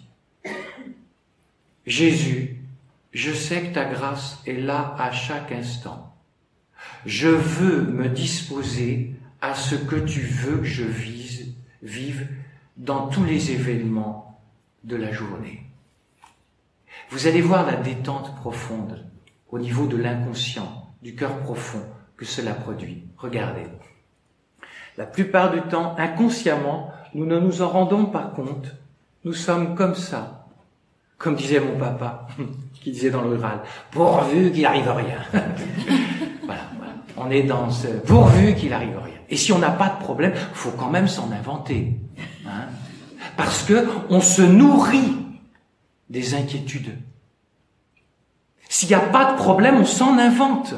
Jésus, je sais que ta grâce est là à chaque instant. Je veux me disposer à ce que tu veux que je vise, vive dans tous les événements de la journée. Vous allez voir la détente profonde au niveau de l'inconscient, du cœur profond que cela produit. Regardez. La plupart du temps, inconsciemment, nous ne nous en rendons pas compte. Nous sommes comme ça. Comme disait mon papa, qui disait dans le rural, pourvu qu'il arrive rien. Voilà, voilà. On est dans ce pourvu qu'il arrive rien. Et si on n'a pas de problème, il faut quand même s'en inventer. Hein, parce que on se nourrit des inquiétudes. S'il n'y a pas de problème, on s'en invente.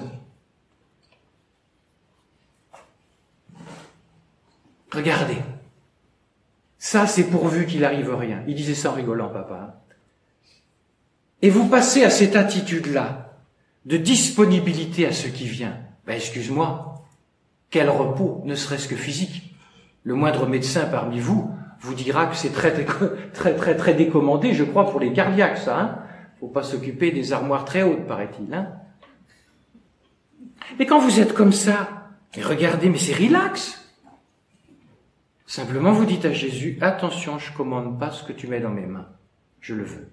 Regardez. Ça, c'est pourvu qu'il arrive rien. Il disait ça en rigolant, papa. Et vous passez à cette attitude-là, de disponibilité à ce qui vient. Ben, excuse-moi, quel repos, ne serait-ce que physique. Le moindre médecin parmi vous vous dira que c'est très, très, très, très décommandé, je crois, pour les cardiaques, ça, hein. Faut pas s'occuper des armoires très hautes, paraît-il, hein. Mais quand vous êtes comme ça, regardez, mais c'est relax. Simplement, vous dites à Jésus, attention, je commande pas ce que tu mets dans mes mains. Je le veux.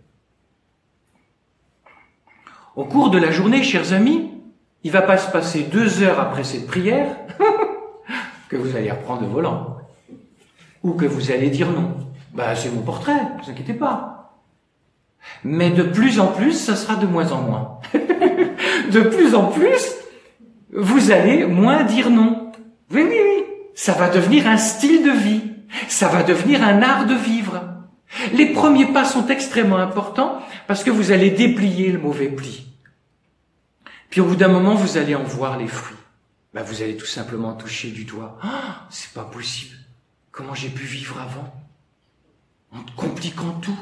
Au cours de la journée, chers amis, il va pas se passer deux heures après cette prière que vous allez reprendre le volant. Ou que vous allez dire non. Bah, c'est mon portrait, ne vous inquiétez pas. Mais de plus en plus, ça sera de moins en moins. De plus en plus, vous allez moins dire non. Oui, oui, oui. Ça va devenir un style de vie. Ça va devenir un art de vivre. Les premiers pas sont extrêmement importants parce que vous allez déplier le mauvais pli. Puis au bout d'un moment, vous allez en voir les fruits. Ben, vous allez tout simplement toucher du doigt. Ah, c'est pas possible. Comment j'ai pu vivre avant? En compliquant tout.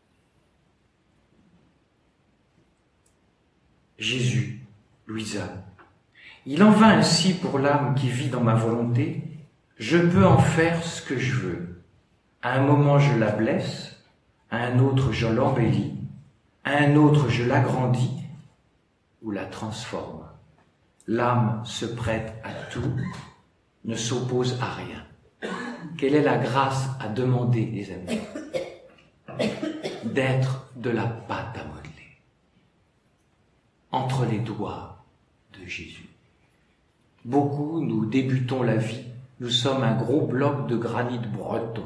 Jésus, Louisa, il en va ainsi pour l'âme qui vit dans ma volonté. Je peux en faire ce que je veux. À un moment, je la blesse. À un autre, je l'embellis. À un autre, je l'agrandis ou la transforme. l'âme se prête à tout, ne s'oppose à rien. Quelle est la grâce à demander, les amis? D'être de la pâte à modeler, entre les doigts de Jésus. Beaucoup, nous débutons la vie, nous sommes un gros bloc de granit breton.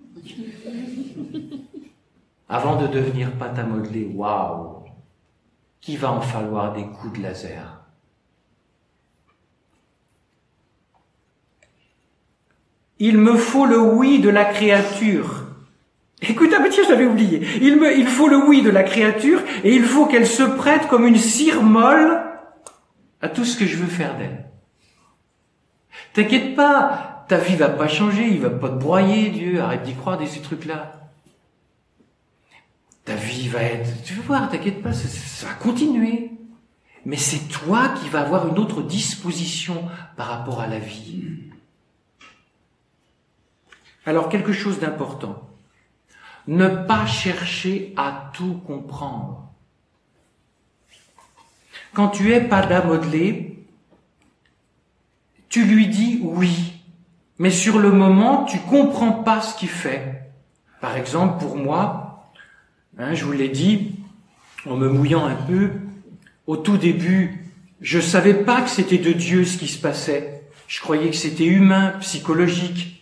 Avant de devenir pâte à modeler, waouh, qu'il va en falloir des coups de laser. Il me faut le oui de la créature. Écoute, ah mais tiens, je l'avais oublié. Il me, il faut le oui de la créature et il faut qu'elle se prête comme une cire molle à tout ce que je veux faire d'elle. T'inquiète pas, ta vie va pas changer, il va pas te broyer, Dieu, arrête d'y croire, de ces trucs-là. Ta vie va être, tu vas voir, t'inquiète pas, ça, ça va continuer. Mais c'est toi qui vas avoir une autre disposition par rapport à la vie. Alors, quelque chose d'important. Ne pas chercher à tout comprendre. Quand tu es pâte à modeler, tu lui dis oui, mais sur le moment, tu comprends pas ce qu'il fait. Par exemple, pour moi, hein, je vous l'ai dit, en me mouillant un peu, au tout début, je savais pas que c'était de Dieu ce qui se passait. Je croyais que c'était humain, psychologique.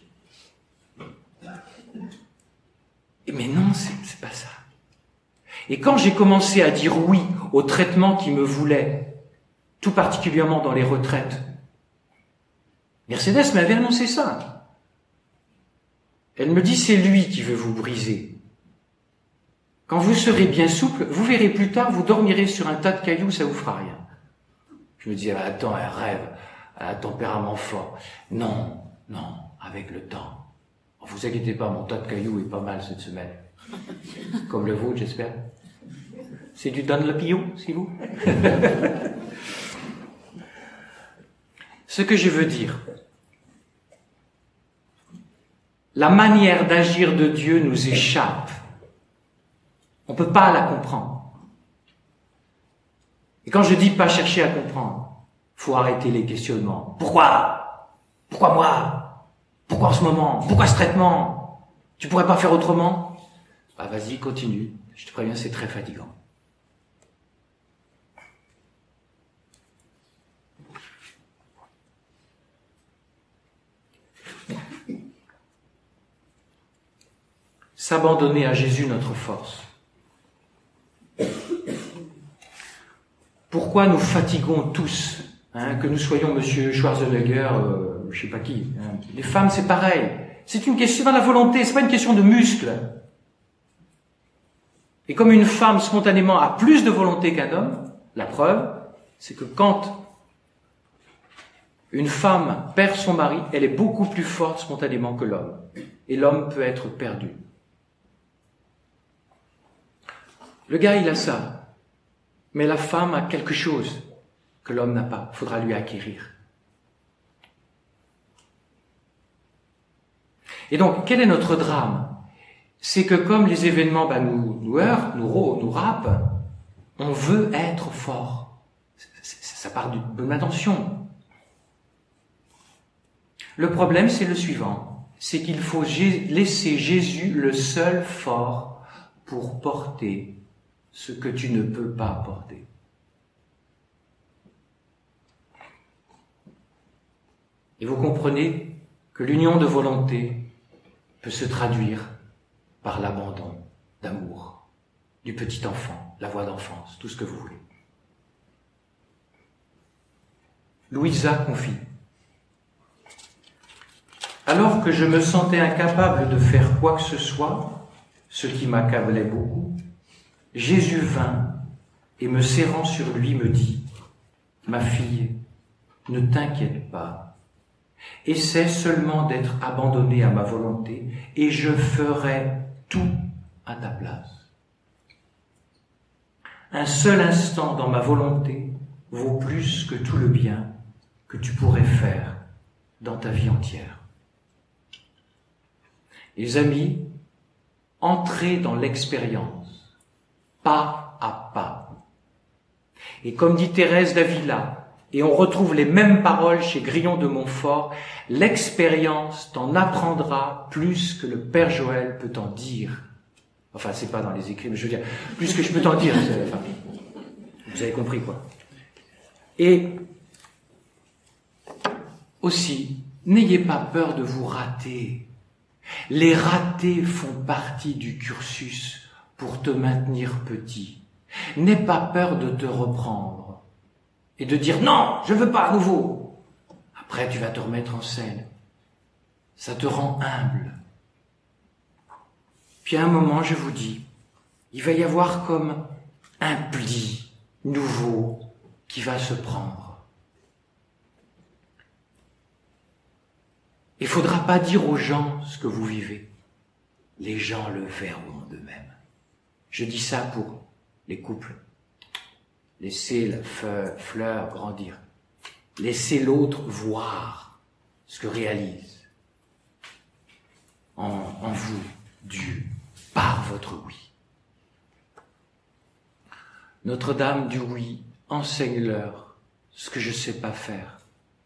Mais non, c'est, c'est pas ça. Et quand j'ai commencé à dire oui au traitement qui me voulait, tout particulièrement dans les retraites, Mercedes m'avait annoncé ça. Elle me dit, c'est lui qui veut vous briser. Quand vous serez bien souple, vous verrez plus tard, vous dormirez sur un tas de cailloux, ça vous fera rien. Je me disais, attends, un rêve, un tempérament fort. Non, non, avec le temps. Vous inquiétez pas, mon tas de cailloux est pas mal cette semaine. Comme le vôtre, j'espère. C'est du Dunlopio, si vous. Ce que je veux dire, la manière d'agir de Dieu nous échappe. On peut pas la comprendre. Et quand je dis pas chercher à comprendre, faut arrêter les questionnements. Pourquoi? Pourquoi moi? Pourquoi en ce moment? Pourquoi ce traitement? Tu pourrais pas faire autrement? Bah vas-y, continue. Je te préviens, c'est très fatigant. S'abandonner à Jésus, notre force. Pourquoi nous fatiguons tous, hein, que nous soyons Monsieur Schwarzenegger, euh, je sais pas qui. Hein. Les femmes, c'est pareil. C'est une question dans la volonté, c'est pas une question de muscles. Et comme une femme spontanément a plus de volonté qu'un homme, la preuve, c'est que quand une femme perd son mari, elle est beaucoup plus forte spontanément que l'homme. Et l'homme peut être perdu. Le gars, il a ça. Mais la femme a quelque chose que l'homme n'a pas. Il faudra lui acquérir. Et donc, quel est notre drame? C'est que comme les événements bah, nous, nous heurtent, nous, nous râpent, on veut être fort. Ça part d'une bonne intention. Le problème, c'est le suivant. C'est qu'il faut laisser Jésus le seul fort pour porter ce que tu ne peux pas porter. Et vous comprenez que l'union de volonté peut se traduire par l'abandon d'amour du petit enfant, la voix d'enfance, tout ce que vous voulez. Louisa confie. Alors que je me sentais incapable de faire quoi que ce soit, ce qui m'accablait beaucoup, Jésus vint et me serrant sur lui me dit, « Ma fille, ne t'inquiète pas. Essaie seulement d'être abandonnée à ma volonté et je ferai tout à ta place. Un seul instant dans ma volonté vaut plus que tout le bien que tu pourrais faire dans ta vie entière. » Les amis, entrez dans l'expérience, pas à pas. Et comme dit Thérèse d'Avila, Et on retrouve les mêmes paroles chez Grillon de Montfort. L'expérience t'en apprendra plus que le Père Joël peut t'en dire. Enfin, c'est pas dans les écrits, mais je veux dire, plus que je peux t'en dire. Enfin, vous avez compris, quoi. Et aussi, n'ayez pas peur de vous rater. Les ratés font partie du cursus pour te maintenir petit. N'aie pas peur de te reprendre et de dire « Non, je veux pas à nouveau ». Après, tu vas te remettre en scène. Ça te rend humble. Puis à un moment, je vous dis, il va y avoir comme un pli nouveau qui va se prendre. Il ne faudra pas dire aux gens ce que vous vivez. Les gens le verront d'eux-mêmes. Je dis ça pour les couples. Laissez la fleur grandir. Laissez l'autre voir ce que réalise en, en vous Dieu par votre oui. Notre-Dame du oui, enseigne-leur ce que je ne sais pas faire.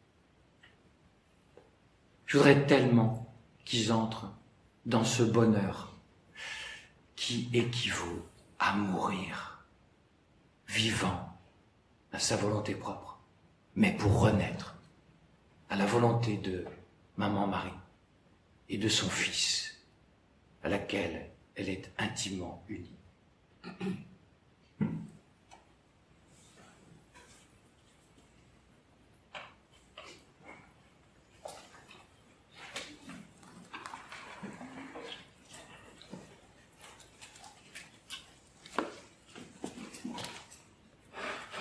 Je voudrais tellement qu'ils entrent dans ce bonheur qui équivaut à mourir, vivant à sa volonté propre, mais pour renaître à la volonté de Maman Marie et de son Fils, à laquelle elle est intimement unie.